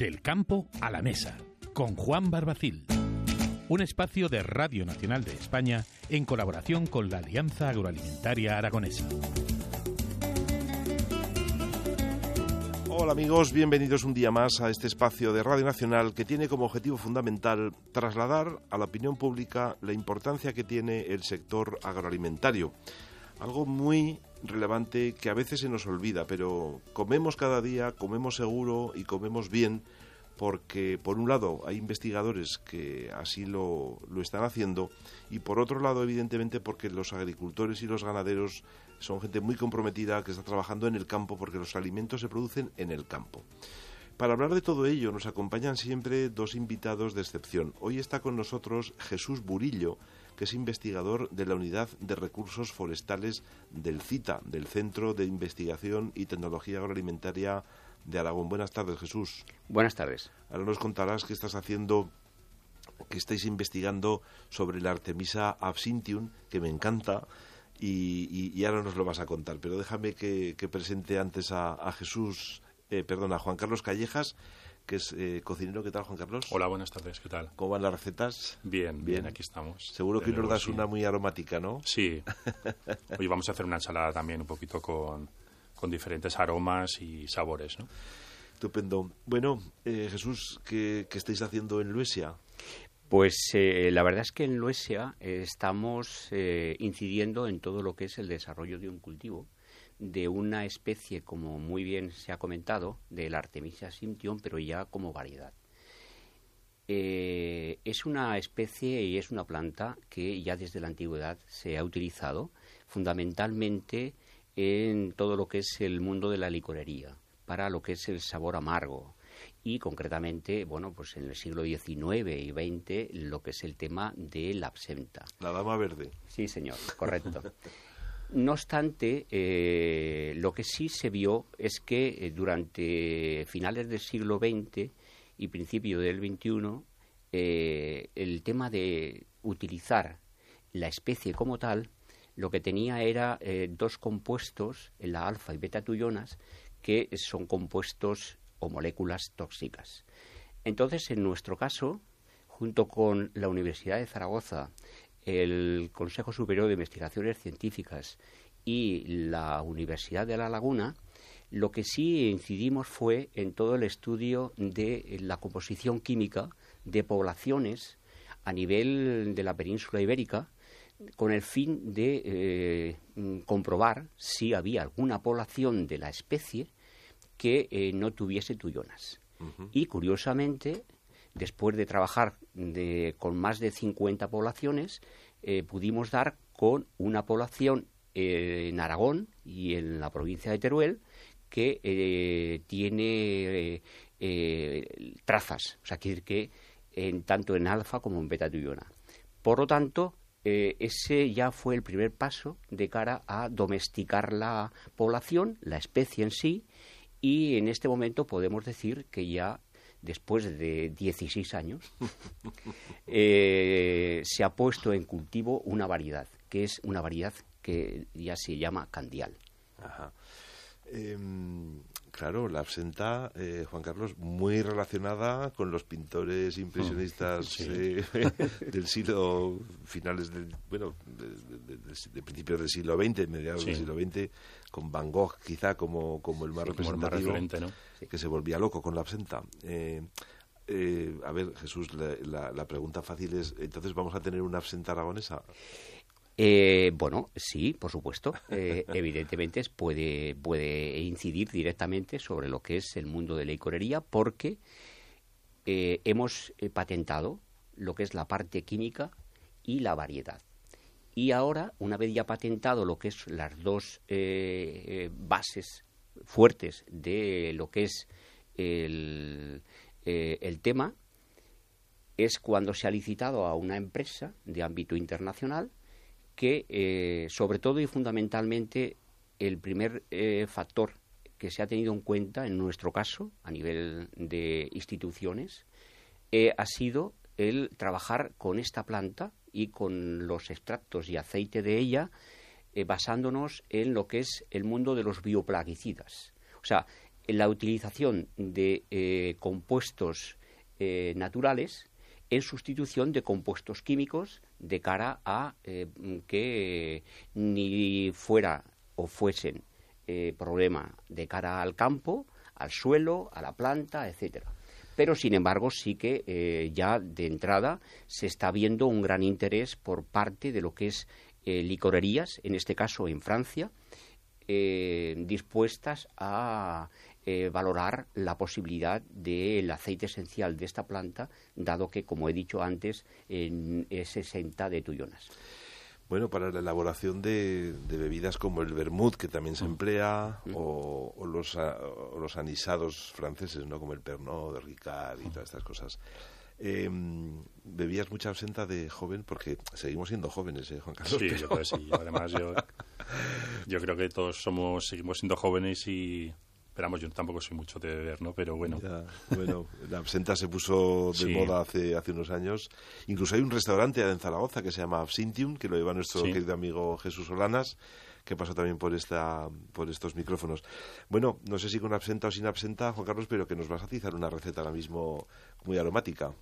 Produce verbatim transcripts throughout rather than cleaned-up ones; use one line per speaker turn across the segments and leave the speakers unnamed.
Del campo a la mesa, con Juan Barbacil. Un espacio de Radio Nacional de España en colaboración con la Alianza Agroalimentaria Aragonesa.
Hola amigos, bienvenidos un día más a este espacio de Radio Nacional que tiene como objetivo fundamental trasladar a la opinión pública la importancia que tiene el sector agroalimentario. Algo muy relevante que a veces se nos olvida, pero comemos cada día, comemos seguro y comemos bien porque, por un lado, hay investigadores que así lo, lo están haciendo y, por otro lado, evidentemente, porque los agricultores y los ganaderos son gente muy comprometida que está trabajando en el campo porque los alimentos se producen en el campo. Para hablar de todo ello nos acompañan siempre dos invitados de excepción. Hoy está con nosotros Jesús Burillo, que es investigador de la Unidad de Recursos Forestales del CITA, del Centro de Investigación y Tecnología Agroalimentaria de Aragón. Buenas tardes, Jesús.
Buenas tardes.
Ahora nos contarás qué estás haciendo, que estáis investigando sobre la Artemisa absinthium, que me encanta, y, y, y ahora nos lo vas a contar. Pero déjame que, que presente antes a, a Jesús, eh, perdón, a Juan Carlos Callejas, que es eh, cocinero. ¿Qué tal, Juan Carlos?
Hola, buenas tardes, ¿qué tal?
¿Cómo van las recetas?
Bien, bien, bien, aquí estamos.
Seguro que nos das sí. una muy aromática, ¿no?
Sí. Hoy vamos a hacer una ensalada también un poquito con, con diferentes aromas y sabores, ¿no?
Estupendo. Bueno, eh, Jesús, ¿qué, ¿qué estáis haciendo en Luesia?
Pues eh, la verdad es que en Luesia eh, estamos eh, incidiendo en todo lo que es el desarrollo de un cultivo de una especie, como muy bien se ha comentado, del Artemisa absinthium, pero ya como variedad. Eh, es una especie y es una planta que ya desde la antigüedad se ha utilizado fundamentalmente en todo lo que es el mundo de la licorería, para lo que es el sabor amargo. Y concretamente, bueno, pues en el siglo diecinueve y veinte, lo que es el tema de la absenta.
La dama verde.
Sí, señor, correcto. No obstante, eh, lo que sí se vio es que eh, durante finales del siglo veinte y principio del veintiuno, eh, el tema de utilizar la especie como tal, lo que tenía era eh, dos compuestos, la alfa y beta tuyonas, que son compuestos o moléculas tóxicas. Entonces, en nuestro caso, junto con la Universidad de Zaragoza, el Consejo Superior de Investigaciones Científicas y la Universidad de La Laguna, lo que sí incidimos fue en todo el estudio de la composición química de poblaciones a nivel de la península ibérica, con el fin de eh, comprobar si había alguna población de la especie que eh, no tuviese tuyonas. Uh-huh. Y curiosamente, después de trabajar de, con más de cincuenta poblaciones, eh, pudimos dar con una población eh, en Aragón y en la provincia de Teruel que eh, tiene eh, eh, trazas, o sea, quiere decir que en, tanto en alfa como en beta tuyona. Por lo tanto, eh, ese ya fue el primer paso de cara a domesticar la población, la especie en sí, y en este momento podemos decir que ya después de dieciséis años, eh, se ha puesto en cultivo una variedad, que es una variedad que ya se llama candial.
Ajá. Eh, claro, la absenta, eh, Juan Carlos, muy relacionada con los pintores impresionistas sí. eh, del siglo, finales del, bueno, de, de, de, de principios del siglo veinte, mediados sí. del siglo veinte, con Van Gogh quizá como, como el más sí, representativo,
como el más referente, ¿no?
Que se volvía loco con la absenta. Eh, eh, a ver, Jesús, la, la, la pregunta fácil es, ¿entonces vamos a tener una absenta aragonesa?
Eh, bueno, sí, por supuesto. Eh, evidentemente puede, puede incidir directamente sobre lo que es el mundo de la licorería porque eh, hemos eh, patentado lo que es la parte química y la variedad. Y ahora, una vez ya patentado lo que es las dos eh, eh, bases fuertes de lo que es el, eh, el tema, es cuando se ha licitado a una empresa de ámbito internacional que, eh, sobre todo y fundamentalmente, el primer eh, factor que se ha tenido en cuenta, en nuestro caso, a nivel de instituciones, eh, ha sido el trabajar con esta planta y con los extractos y aceite de ella, eh, basándonos en lo que es el mundo de los bioplaguicidas. O sea, la utilización de eh, compuestos eh, naturales en sustitución de compuestos químicos de cara a eh, que eh, ni fuera o fuesen eh, problema de cara al campo, al suelo, a la planta, etcétera. Pero, sin embargo, sí que eh, ya de entrada se está viendo un gran interés por parte de lo que es eh, licorerías, en este caso en Francia, eh, dispuestas a eh, valorar la posibilidad del aceite esencial de esta planta, dado que, como he dicho antes, en, es exenta de tuyonas.
Bueno, para la elaboración de, de bebidas como el vermut, que también se emplea, mm. o, o, los, o los anisados franceses, ¿no? Como el Pernod, el Ricard y todas estas cosas. Eh, ¿Bebías mucha absenta de joven? Porque seguimos siendo jóvenes, ¿eh, Juan Carlos?
Sí, pero... yo creo que sí. Además, yo, yo creo que todos somos seguimos siendo jóvenes y... Esperamos, yo tampoco soy mucho de beber, ¿no? Pero bueno.
Ya, bueno, la absenta se puso de sí. moda hace, hace unos años. Incluso hay un restaurante en Zaragoza que se llama Absintium, que lo lleva nuestro sí. querido amigo Jesús Solanas, que pasa también por esta por estos micrófonos. Bueno, no sé si con absenta o sin absenta, Juan Carlos, pero que nos vas a atizar una receta ahora mismo muy aromática.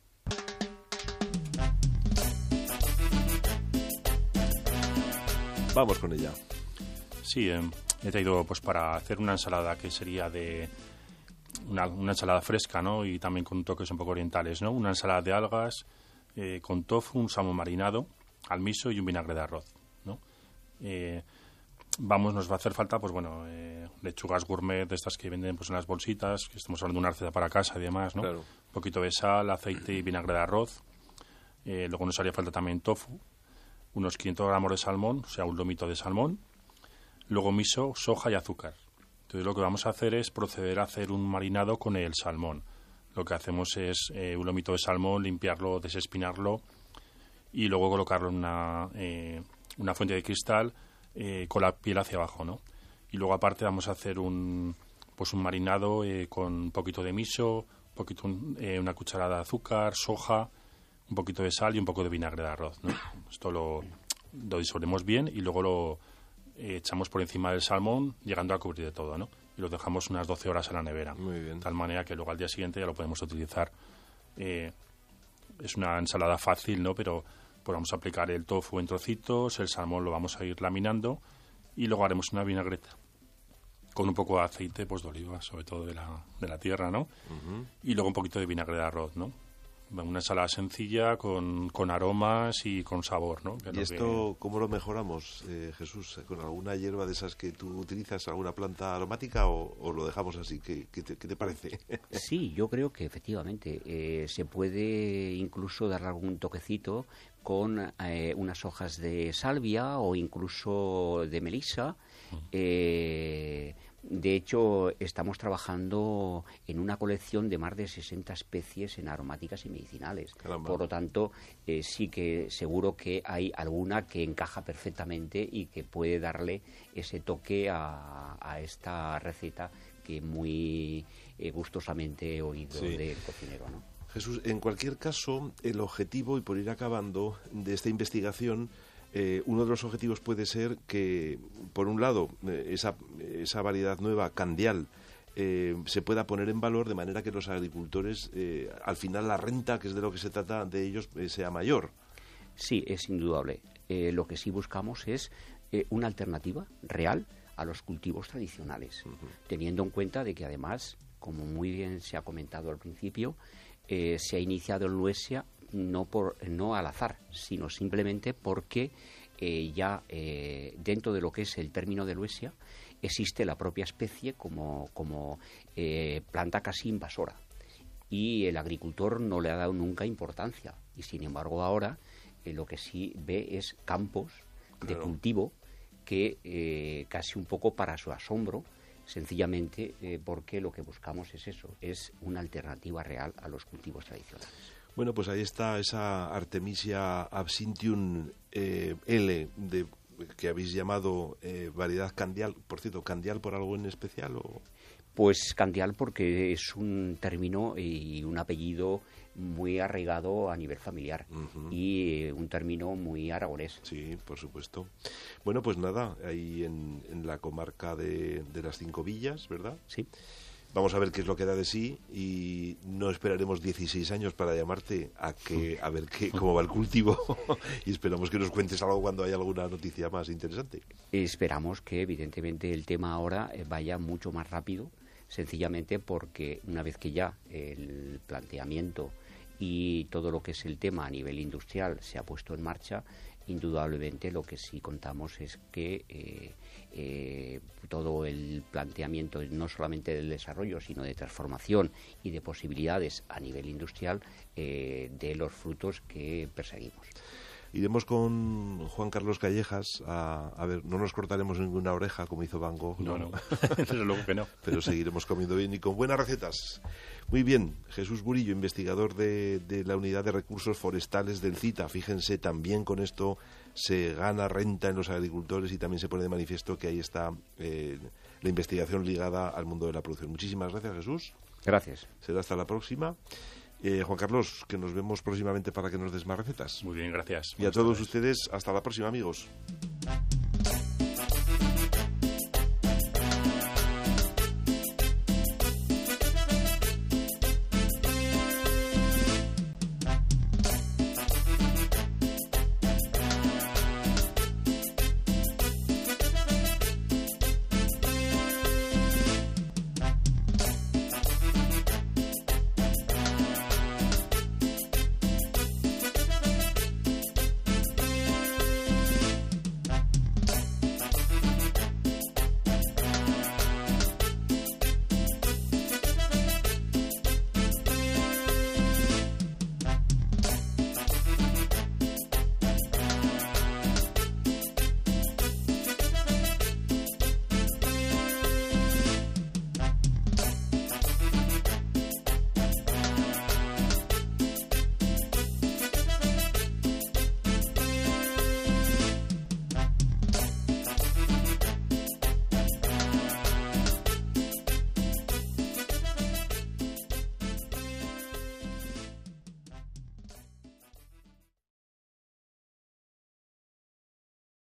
Vamos con ella.
Sí, eh, he traído pues para hacer una ensalada que sería de una, una ensalada fresca, ¿no? Y también con toques un poco orientales, ¿no? Una ensalada de algas eh, con tofu, un salmón marinado, al miso y un vinagre de arroz, ¿no? Eh, vamos, nos va a hacer falta, pues bueno, eh, lechugas gourmet de estas que venden pues en las bolsitas, que estamos hablando de una receta para casa y demás, ¿no? Claro. Un poquito de sal, aceite y vinagre de arroz. Eh, luego nos haría falta también tofu, unos quinientos gramos de salmón, o sea, un lomito de salmón. Luego miso, soja y azúcar. Entonces lo que vamos a hacer es proceder a hacer un marinado con el salmón. Lo que hacemos es eh, un lomito de salmón, limpiarlo, desespinarlo y luego colocarlo en una, eh, una fuente de cristal eh, con la piel hacia abajo, ¿no? Y luego aparte vamos a hacer un pues un marinado eh, con un poquito de miso, un poquito, eh, una cucharada de azúcar, soja, un poquito de sal y un poco de vinagre de arroz, ¿no? Esto lo, lo disolvemos bien y luego lo eh, echamos por encima del salmón, llegando a cubrir de todo, ¿no? Y lo dejamos unas doce horas en la nevera.
Muy bien.
De tal manera que luego al día siguiente ya lo podemos utilizar. Eh, es una ensalada fácil, ¿no? Pero pues vamos a aplicar el tofu en trocitos, el salmón lo vamos a ir laminando y luego haremos una vinagreta con un poco de aceite pues de oliva, sobre todo de la, de la tierra, ¿no? Uh-huh. Y luego un poquito de vinagre de arroz, ¿no? Una ensalada sencilla con, con aromas y con sabor, ¿no?
¿Y esto que... cómo lo mejoramos, eh, Jesús? ¿Con alguna hierba de esas que tú utilizas, alguna planta aromática o, o lo dejamos así? ¿Qué, qué, te, qué te parece?
Sí, yo creo que efectivamente eh, se puede incluso dar algún toquecito con eh, unas hojas de salvia o incluso de melisa. Eh, de hecho, estamos trabajando en una colección de más de sesenta especies en aromáticas y medicinales.
Caramba.
Por lo tanto, eh, sí que seguro que hay alguna que encaja perfectamente y que puede darle ese toque a, a esta receta que muy eh, gustosamente he oído sí. del cocinero, ¿no?
Jesús, en cualquier caso, el objetivo, y por ir acabando, de esta investigación, eh, uno de los objetivos puede ser que, por un lado, eh, esa, esa variedad nueva, candial, eh, se pueda poner en valor de manera que los agricultores, eh, al final, la renta, que es de lo que se trata de ellos, eh, sea mayor.
Sí, es indudable. Eh, lo que sí buscamos es eh, una alternativa real a los cultivos tradicionales, uh-huh. teniendo en cuenta de que, además, como muy bien se ha comentado al principio, Eh, se ha iniciado en Luesia no por no al azar, sino simplemente porque eh, ya eh, dentro de lo que es el término de Luesia existe la propia especie como, como eh, planta casi invasora y el agricultor no le ha dado nunca importancia y sin embargo ahora eh, lo que sí ve es campos claro. de cultivo que eh, casi un poco para su asombro sencillamente eh, porque lo que buscamos es eso, es una alternativa real a los cultivos tradicionales.
Bueno, pues ahí está esa Artemisia absinthium eh, L, de, que habéis llamado eh, variedad candial. Por cierto, ¿candial por algo en especial? O...
Pues Candial porque es un término y un apellido muy arraigado a nivel familiar uh-huh. y eh, un término muy aragonés.
Sí, por supuesto. Bueno, pues nada, ahí en, en la comarca de, de las Cinco Villas, ¿verdad?
Sí.
Vamos a ver qué es lo que da de sí y no esperaremos dieciséis años para llamarte a que a ver qué cómo va el cultivo y esperamos que nos cuentes algo cuando haya alguna noticia más interesante.
Esperamos que evidentemente el tema ahora vaya mucho más rápido, sencillamente porque una vez que ya el planteamiento y todo lo que es el tema a nivel industrial se ha puesto en marcha, indudablemente lo que sí contamos es que eh, eh, todo el planteamiento no solamente del desarrollo sino de transformación y de posibilidades a nivel industrial eh, de los frutos que perseguimos.
Iremos con Juan Carlos Callejas a, a ver, no nos cortaremos ninguna oreja como hizo Van Gogh.
No, no, desde luego que no.
Pero seguiremos comiendo bien y con buenas recetas. Muy bien, Jesús Burillo, investigador de, de la Unidad de Recursos Forestales del CITA. Fíjense, también con esto se gana renta en los agricultores y también se pone de manifiesto que ahí está eh, la investigación ligada al mundo de la producción. Muchísimas gracias, Jesús.
Gracias.
Será hasta la próxima. Eh, Juan Carlos, que nos vemos próximamente para que nos des más recetas.
Muy bien, gracias.
Y a todos ustedes, hasta la próxima, amigos.